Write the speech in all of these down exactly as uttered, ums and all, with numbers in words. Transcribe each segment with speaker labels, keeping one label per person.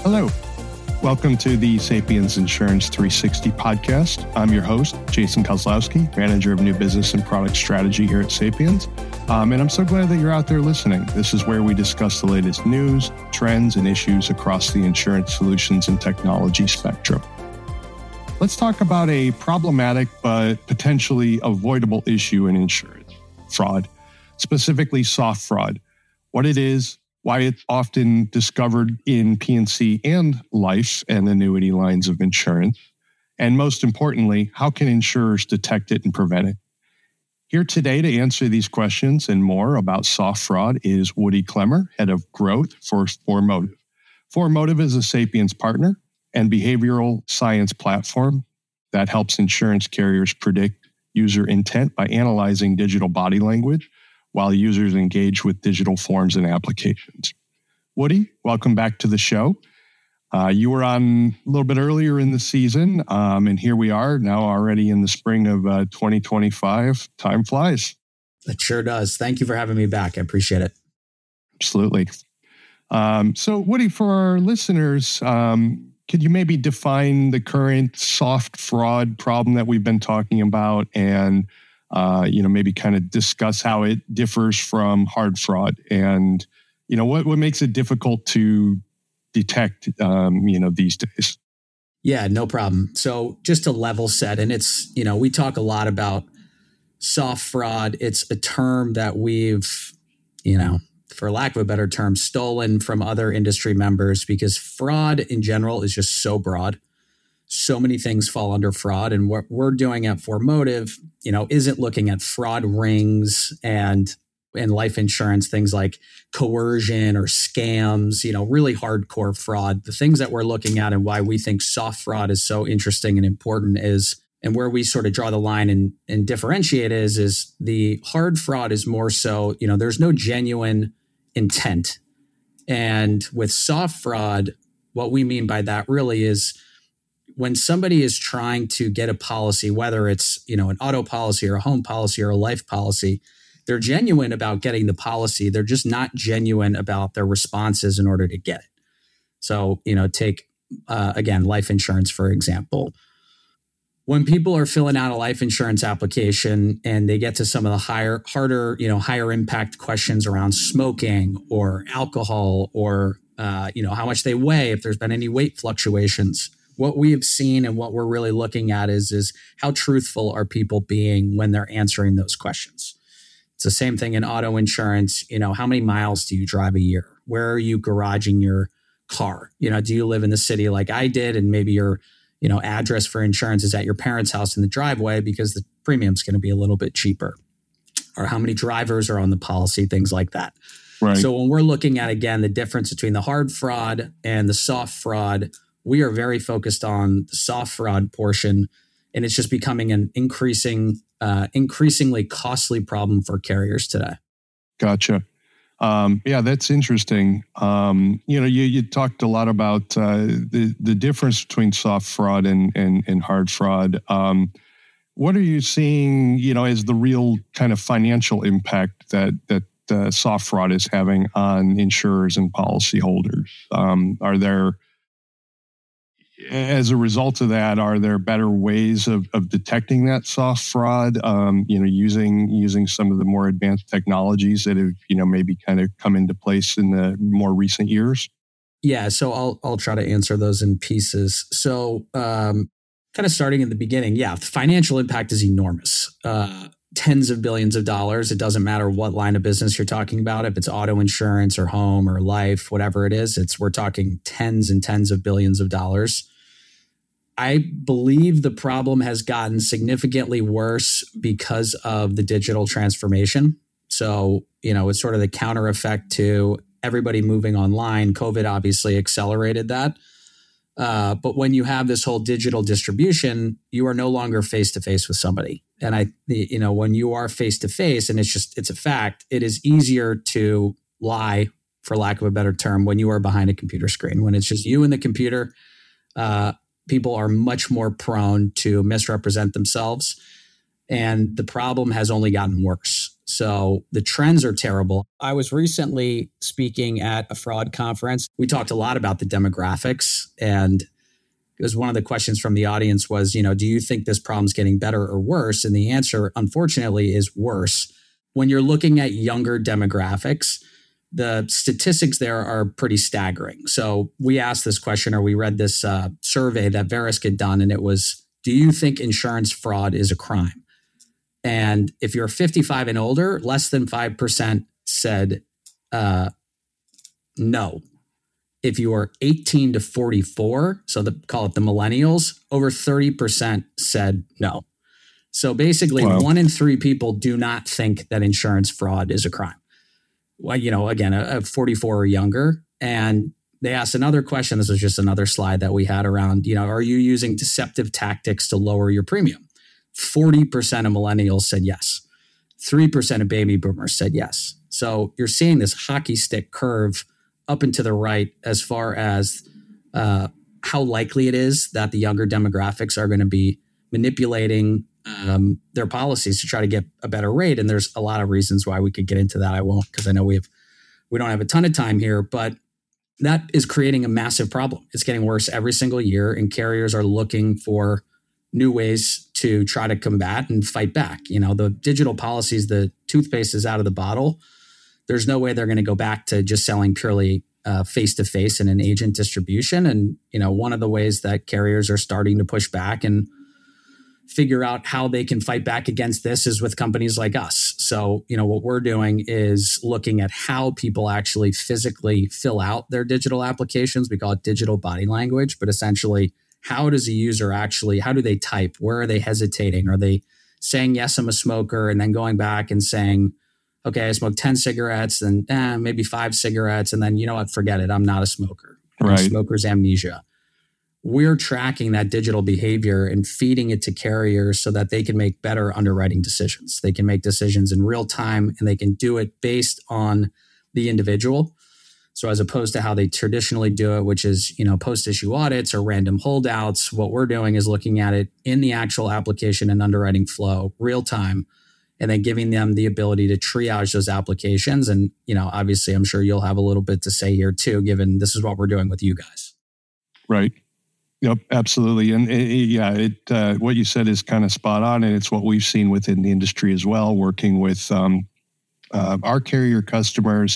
Speaker 1: Hello. Welcome to the Sapiens Insurance three sixty podcast. I'm your host, Jason Kozlowski, Manager of New Business and Product Strategy here at Sapiens. Um, and I'm so glad that you're out there listening. This is where we discuss the latest news, trends, and issues across the insurance solutions and technology spectrum. Let's talk about a problematic but potentially avoidable issue in insurance, fraud, specifically soft fraud, what it is, why it's often discovered in P and C and life and annuity lines of insurance, and most importantly, how can insurers detect it and prevent it? Here today to answer these questions and more about soft fraud is Woody Klemmer, Head of Growth for ForMotive. ForMotive is a Sapiens partner and behavioral science platform that helps insurance carriers predict user intent by analyzing digital body language while users engage with digital forms and applications. Woody, welcome back to the show. Uh, you were on a little bit earlier in the season, um, and here we are now already in the spring of uh, twenty twenty-five. Time flies.
Speaker 2: It sure does. Thank you for having me back. I appreciate it.
Speaker 1: Absolutely. Um, so, Woody, for our listeners, um, could you maybe define the current soft fraud problem that we've been talking about and Uh, you know, maybe kind of discuss how it differs from hard fraud and, you know, what, what makes it difficult to detect, um, you know, these days?
Speaker 2: Yeah, no problem. So just to level set, and it's, you know, we talk a lot about soft fraud. It's a term that we've, you know, for lack of a better term, stolen from other industry members because fraud in general is just so broad. So many things fall under fraud. And what we're doing at ForMotive, you know, isn't looking at fraud rings and in life insurance, things like coercion or scams, you know, really hardcore fraud. The things that we're looking at and why we think soft fraud is so interesting and important is, and where we sort of draw the line and, and differentiate is, is the hard fraud is more so, you know, there's no genuine intent. And with soft fraud, what we mean by that really is when somebody is trying to get a policy, whether it's, you know, an auto policy or a home policy or a life policy, they're genuine about getting the policy. They're just not genuine about their responses in order to get it. So, you know, take, uh, again, life insurance, for example. When people are filling out a life insurance application and they get to some of the higher, harder, you know, higher impact questions around smoking or alcohol or, uh, you know, how much they weigh, if there's been any weight fluctuations, what we have seen and what we're really looking at is, is how truthful are people being when they're answering those questions. It's the same thing in auto insurance. You know, how many miles do you drive a year? Where are you garaging your car? You know, do you live in the city like I did? And maybe your, you know, address for insurance is at your parents' house in the driveway because the premium's going to be a little bit cheaper. Or how many drivers are on the policy, things like that.
Speaker 1: Right.
Speaker 2: So when we're looking at, again, the difference between the hard fraud and the soft fraud, we are very focused on the soft fraud portion, and it's just becoming an increasing, uh, increasingly costly problem for carriers today.
Speaker 1: Gotcha. Um, yeah, that's interesting. Um, you know, you, you talked a lot about uh, the the difference between soft fraud and and, and hard fraud. Um, what are you seeing, you know, as the real kind of financial impact that that uh, soft fraud is having on insurers and policyholders? Um, are there As a result of that, are there better ways of, of detecting that soft fraud? Um, you know, using using some of the more advanced technologies that have, you know, maybe kind of come into place in the more recent years?
Speaker 2: Yeah, so I'll I'll try to answer those in pieces. So, um, kind of starting at the beginning, yeah, the financial impact is enormous. Uh, tens of billions of dollars. It doesn't matter what line of business you're talking about. If it's auto insurance or home or life, whatever it is, it's we're talking tens and tens of billions of dollars. I believe the problem has gotten significantly worse because of the digital transformation. So, you know, it's sort of the counter effect to everybody moving online. COVID obviously accelerated that. Uh, but when you have this whole digital distribution, you are no longer face to face with somebody. And I, you know, when you are face to face, and it's just, it's a fact, it is easier to lie, for lack of a better term, when you are behind a computer screen. When it's just you and the computer, uh, people are much more prone to misrepresent themselves. And the problem has only gotten worse. So the trends are terrible. I was recently speaking at a fraud conference. We talked a lot about the demographics, and because one of the questions from the audience was, you know, do you think this problem's getting better or worse? And the answer, unfortunately, is worse. When you're looking at younger demographics, the statistics there are pretty staggering. So we asked this question, or we read this uh, survey that Verisk had done, and it was, do you think insurance fraud is a crime? And if you're fifty-five and older, less than five percent said uh, no. If you are eighteen to forty-four, so the, call it the millennials, over thirty percent said no. So basically, wow. one in three people do not think that insurance fraud is a crime. Well, you know, again, a, a forty-four or younger. And they asked another question. This was just another slide that we had around, you know, are you using deceptive tactics to lower your premium? forty percent of millennials said yes. three percent of baby boomers said yes. So you're seeing this hockey stick curve up and to the right as far as uh, how likely it is that the younger demographics are going to be manipulating um, their policies to try to get a better rate. And there's a lot of reasons why we could get into that. I won't, because I know we have we don't have a ton of time here, but that is creating a massive problem. It's getting worse every single year, and carriers are looking for new ways to try to combat and fight back. You know, the digital policies, the toothpaste is out of the bottle. There's no way they're going to go back to just selling purely uh, face-to-face in an agent distribution. And, you know, one of the ways that carriers are starting to push back and figure out how they can fight back against this is with companies like us. So, you know, what we're doing is looking at how people actually physically fill out their digital applications. We call it digital body language, but essentially, how does a user actually, how do they type? Where are they hesitating? Are they saying, yes, I'm a smoker, and then going back and saying, okay, I smoked ten cigarettes and eh, maybe five cigarettes. And then, you know what, forget it. I'm not a smoker.
Speaker 1: Right.
Speaker 2: Smoker's amnesia. We're tracking that digital behavior and feeding it to carriers so that they can make better underwriting decisions. They can make decisions in real time, and they can do it based on the individual. So as opposed to how they traditionally do it, which is, you know, post-issue audits or random holdouts, what we're doing is looking at it in the actual application and underwriting flow, real time, and then giving them the ability to triage those applications. And, you know, obviously, I'm sure you'll have a little bit to say here too, given this is what we're doing with you guys.
Speaker 1: Right. Yep, absolutely. And it, it, yeah, it uh, what you said is kind of spot on, and it's what we've seen within the industry as well, working with um, uh, our carrier customers.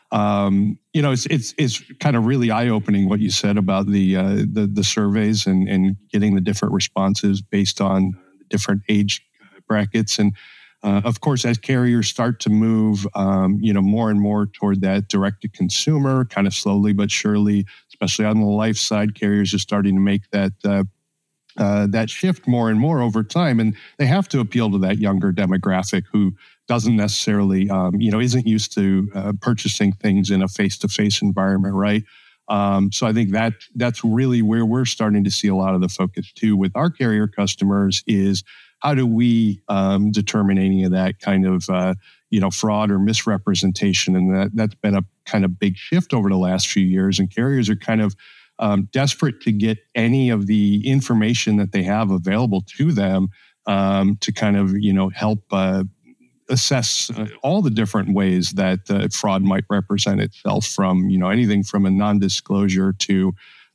Speaker 1: Um, you know, it's it's it's kind of really eye-opening what you said about the uh, the the surveys and and getting the different responses based on different age brackets. And uh, of course, as carriers start to move, um, you know, more and more toward that direct-to-consumer, kind of slowly but surely, especially on the life side, carriers are starting to make that uh, uh, that shift more and more over time, and they have to appeal to that younger demographic who doesn't necessarily, um, you know, isn't used to uh, purchasing things in a face-to-face environment, right? Um, so I think that that's really where we're starting to see a lot of the focus too with our carrier customers is how do we um, determine any of that kind of, uh, you know, fraud or misrepresentation? And that, that's been a kind of big shift over the last few years. And carriers are kind of um, desperate to get any of the information that they have available to them um, to kind of, you know, help uh, assess uh, all the different ways that uh, fraud might represent itself, from, you know, anything from a non-disclosure to,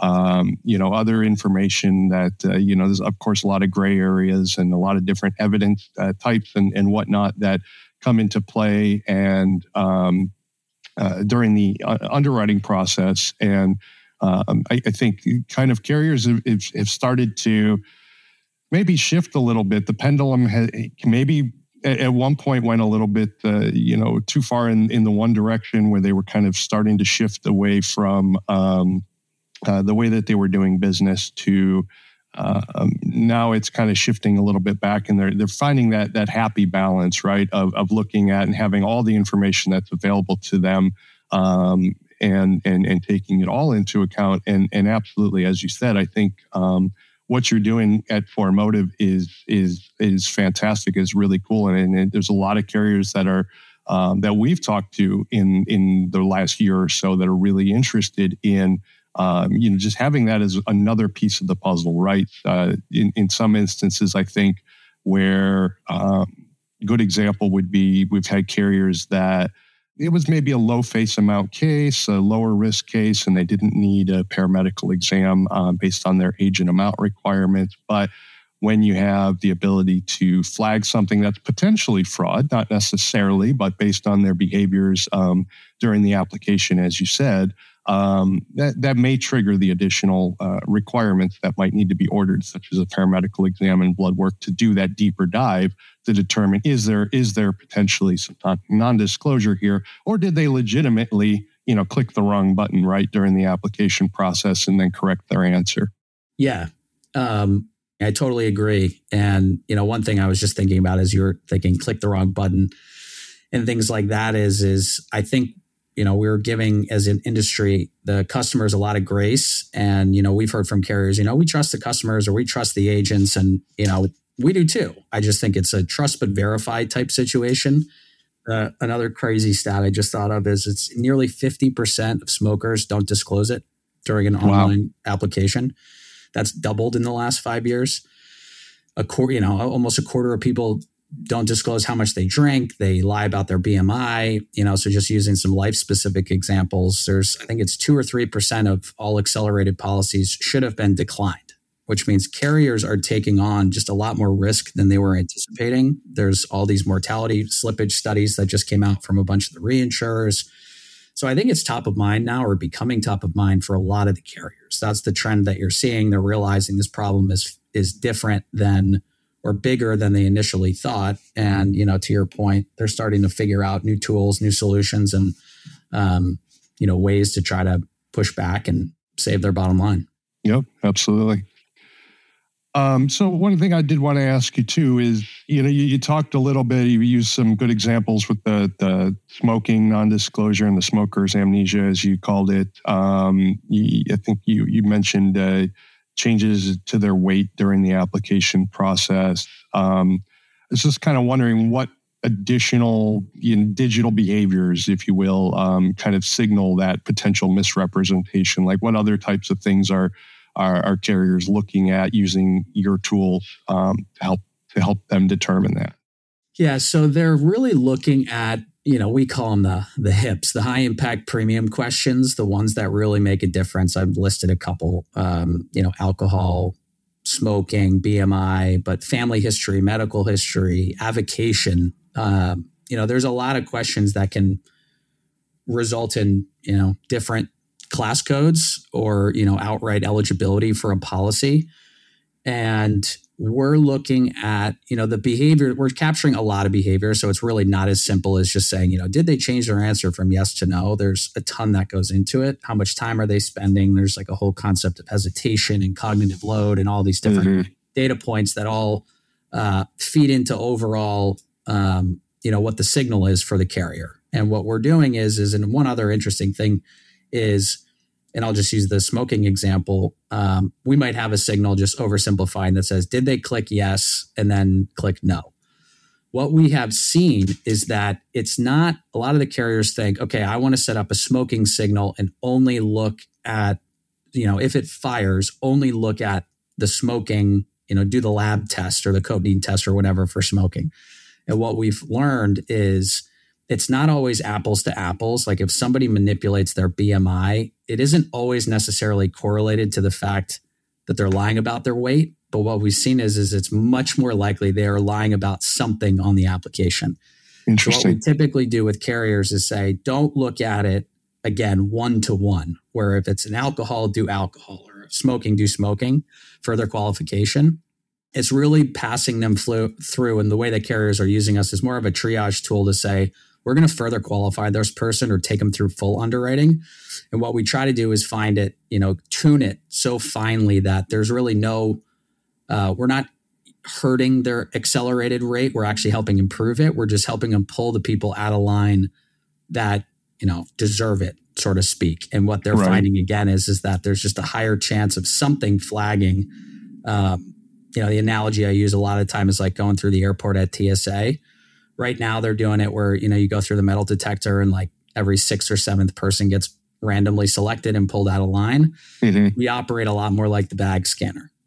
Speaker 1: um, you know, other information that, uh, you know, there's of course a lot of gray areas and a lot of different evidence uh, types and, and whatnot that come into play and um, uh, during the uh, underwriting process. And um, I, I think kind of carriers have, have started to maybe shift a little bit. The pendulum has maybe at one point went a little bit, uh, you know, too far in, in the one direction where they were kind of starting to shift away from um, uh, the way that they were doing business to uh, um, now it's kind of shifting a little bit back, and they're they're finding that that happy balance, right, of of looking at and having all the information that's available to them, um, and and and taking it all into account. And and absolutely, as you said, I think. Um, What you're doing at ForMotive is is is fantastic. Is really cool, and, and there's a lot of carriers that are um, that we've talked to in in the last year or so that are really interested in um, you know just having that as another piece of the puzzle, right? Uh, in in some instances, I think where um, good example would be we've had carriers that it was maybe a low face amount case, a lower risk case, and they didn't need a paramedical exam um, based on their age and amount requirements. But when you have the ability to flag something that's potentially fraud, not necessarily, but based on their behaviors um, during the application, as you said, um, that, that may trigger the additional uh, requirements that might need to be ordered, such as a paramedical exam and blood work to do that deeper dive to determine is there is there potentially some non-disclosure here, or did they legitimately, you know, click the wrong button right during the application process and then correct their answer?
Speaker 2: Yeah. Um, I totally agree. And, you know, one thing I was just thinking about as you were thinking, click the wrong button and things like that is, is I think, you know, we're giving as an industry, the customers a lot of grace. And, you know, we've heard from carriers, you know, we trust the customers or we trust the agents and, you know, we do too. I just think it's a trust but verify type situation. Uh, another crazy stat I just thought of is it's nearly fifty percent of smokers don't disclose it during an online wow. application. That's doubled in the last five years. A quarter, you know, almost a quarter of people don't disclose how much they drink. They lie about their B M I, you know, so just using some life specific examples, there's, I think it's two or three percent of all accelerated policies should have been declined, which means carriers are taking on just a lot more risk than they were anticipating. There's all these mortality slippage studies that just came out from a bunch of the reinsurers. So I think it's top of mind now or becoming top of mind for a lot of the carriers. That's the trend that you're seeing. They're realizing this problem is is different than or bigger than they initially thought. And, you know, to your point, they're starting to figure out new tools, new solutions, and, um, you know, ways to try to push back and save their bottom line.
Speaker 1: Yep, absolutely. Um, so one thing I did want to ask you too is, you know, you, you talked a little bit, you used some good examples with the, the smoking non-disclosure and the smoker's amnesia, as you called it. Um, you, I think you, you mentioned uh, changes to their weight during the application process. Um, I was just kind of wondering what additional you know, digital behaviors, if you will, um, kind of signal that potential misrepresentation. Like what other types of things are Are, are carriers looking at using your tool um, to help to help them determine that?
Speaker 2: Yeah, so they're really looking at, you know, we call them the the HIPs, the high impact premium questions, the ones that really make a difference. I've listed a couple, um, you know, alcohol, smoking, B M I, but family history, medical history, avocation. Uh, you know, there's a lot of questions that can result in, you know, different class codes or, you know, outright eligibility for a policy. And we're looking at, you know, the behavior, we're capturing a lot of behavior. So it's really not as simple as just saying, you know, did they change their answer from yes to no? There's a ton that goes into it. How much time are they spending? There's like a whole concept of hesitation and cognitive load and all these different mm-hmm. data points that all uh, feed into overall, um, you know, what the signal is for the carrier. And what we're doing is, is and one other interesting thing is, and I'll just use the smoking example, um, we might have a signal just oversimplifying that says, did they click yes and then click no? What we have seen is that it's not, a lot of the carriers think, okay, I want to set up a smoking signal and only look at, you know, if it fires, only look at the smoking, you know, do the lab test or the codeine test or whatever for smoking. And what we've learned is, it's not always apples to apples. Like if somebody manipulates their B M I, it isn't always necessarily correlated to the fact that they're lying about their weight. But what we've seen is, is it's much more likely they are lying about something on the application.
Speaker 1: Interesting.
Speaker 2: So what we typically do with carriers is say, don't look at it, again, one to one, where if it's an alcohol, do alcohol, or smoking, do smoking, further qualification. It's really passing them flew, through. And the way that carriers are using us is more of a triage tool to say, we're going to further qualify this person or take them through full underwriting. And what we try to do is find it, you know, tune it so finely that there's really no, uh, we're not hurting their accelerated rate. We're actually helping improve it. We're just helping them pull the people out of line that, you know, deserve it, so to speak. And what they're right. finding again is, is that there's just a higher chance of something flagging. Um, you know, the analogy I use a lot of the time is like going through the airport at T S A. Right now, they're doing it where, you know, you go through the metal detector and like every sixth or seventh person gets randomly selected and pulled out of line. Mm-hmm. We operate a lot more like the bag scanner.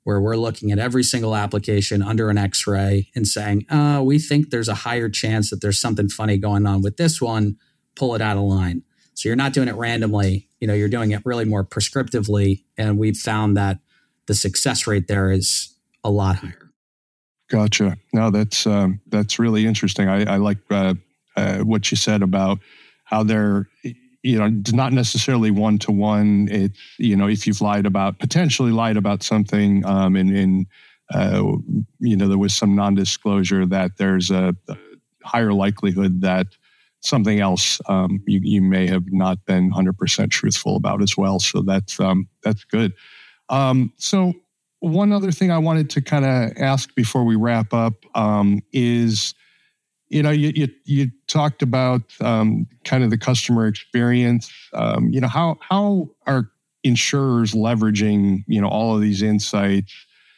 Speaker 2: where we're looking at every single application under an X-ray and saying, uh, we think there's a higher chance that there's something funny going on with this one, pull it out of line. So you're not doing it randomly, you know, you're doing it really more prescriptively. And we've found that the success rate there is a lot higher.
Speaker 1: Gotcha. No, that's um, that's really interesting. I, I like uh, uh, what you said about how they're, you know, not necessarily one to one. It's, you know, if you've lied about, potentially lied about something, um, and, and uh, you know, there was some non-disclosure, that there's a, a higher likelihood that something else um, you, you may have not been one hundred percent truthful about as well. So that's um, that's good. Um, so one other thing I wanted to kind of ask before we wrap up um, is, you know, you you, you talked about um, kind of the customer experience. Um, you know, how how are insurers leveraging, you know, all of these insights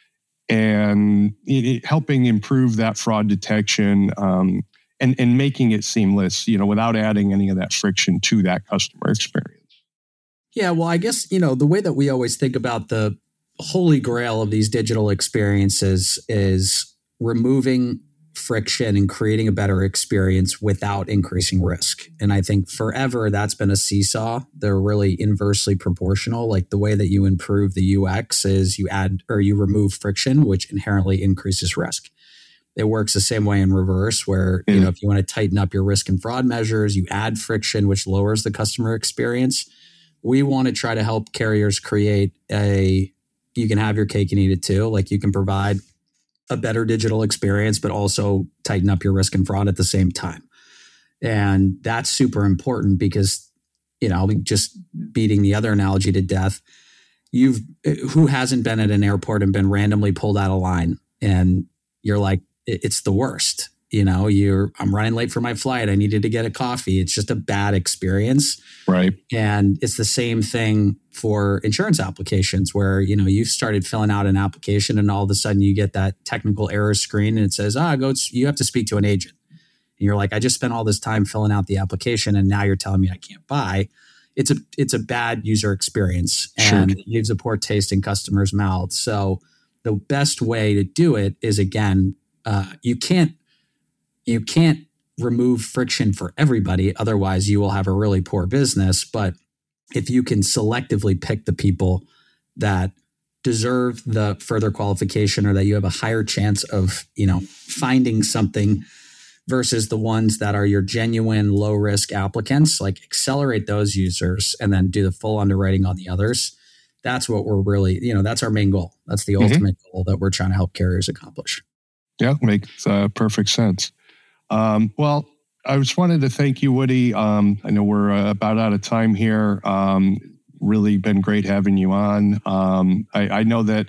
Speaker 1: and it, it helping improve that fraud detection um, and and making it seamless, you know, without adding any of that friction to that customer experience?
Speaker 2: Yeah, well, I guess, you know, the way that we always think about the holy grail of these digital experiences is removing friction and creating a better experience without increasing risk. And I think forever that's been a seesaw. They're really inversely proportional. Like the way that you improve the U X is you add or you remove friction, which inherently increases risk. It works the same way in reverse, where mm. you know, if you want to tighten up your risk and fraud measures, you add friction, which lowers the customer experience. We want to try to help carriers create a, you can have your cake and eat it too. Like you can provide a better digital experience, but also tighten up your risk and fraud at the same time. And that's super important because, you know, just beating the other analogy to death, you've, who hasn't been at an airport and been randomly pulled out of line and you're like, it's the worst. You know, you're, I'm running late for my flight. I needed to get a coffee. It's just a bad experience.
Speaker 1: Right.
Speaker 2: And it's the same thing for insurance applications where, you know, you've started filling out an application and all of a sudden you get that technical error screen and it says, ah, go, you have to speak to an agent. And you're like, I just spent all this time filling out the application and now you're telling me I can't buy. It's a, it's a bad user experience and sure. It leaves a poor taste in customers' mouths. So the best way to do it is, again, uh, you can't, You can't remove friction for everybody. Otherwise, you will have a really poor business. But if you can selectively pick the people that deserve the further qualification or that you have a higher chance of, you know, finding something versus the ones that are your genuine low risk applicants, like accelerate those users and then do the full underwriting on the others. That's what we're really, you know, that's our main goal. That's the mm-hmm. ultimate goal that we're trying to help carriers accomplish.
Speaker 1: Yeah, makes uh, perfect sense. Um, well, I just wanted to thank you, Woody. Um, I know we're uh, about out of time here. Um, really been great having you on. Um, I, I know that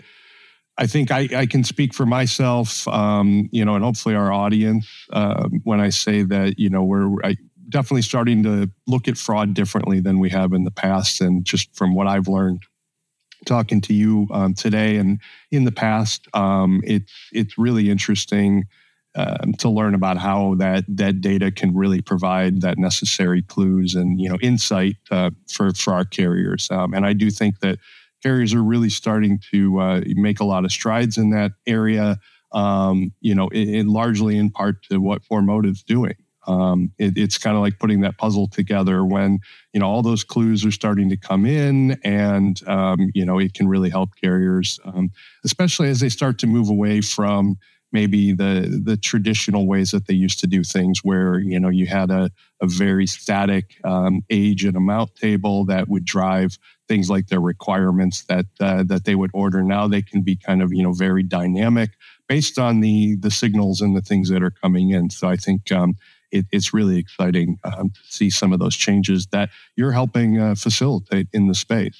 Speaker 1: I think I, I can speak for myself, um, you know, and hopefully our audience uh, when I say that, you know, we're I, definitely starting to look at fraud differently than we have in the past. And just from what I've learned talking to you um, today and in the past, um, it's it's really interesting Um, to learn about how that that data can really provide that necessary clues and, you know, insight uh, for for our carriers. Um, and I do think that carriers are really starting to uh, make a lot of strides in that area. Um, you know, it, it largely in part to what ForMotive's doing. Um, it, it's kind of like putting that puzzle together when, you know, all those clues are starting to come in, and um, you know, it can really help carriers, um, especially as they start to move away from maybe the the traditional ways that they used to do things where, you know, you had a, a very static um, age and amount table that would drive things like their requirements that uh, that they would order. Now they can be kind of, you know, very dynamic based on the the signals and the things that are coming in. So I think um, it, it's really exciting um, to see some of those changes that you're helping uh, facilitate in the space.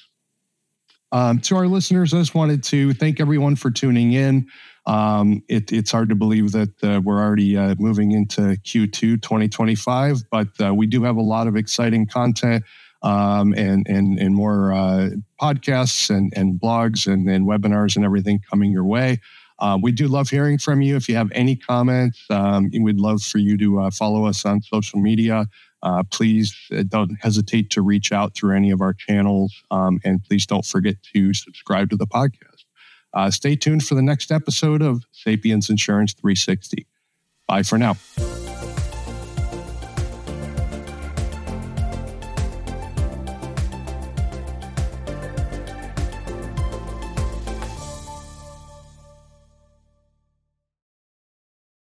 Speaker 1: Um, to our listeners, I just wanted to thank everyone for tuning in. Um, it, it's hard to believe that uh, we're already uh, moving into Q two twenty twenty-five, but uh, we do have a lot of exciting content um, and, and, and more uh, podcasts and, and blogs and, and webinars and everything coming your way. Uh, we do love hearing from you. If you have any comments, um, we'd love for you to uh, follow us on social media. Uh, please uh, don't hesitate to reach out through any of our channels. Um, and please don't forget to subscribe to the podcast. Uh, stay tuned for the next episode of Sapiens Insurance three sixty. Bye for now.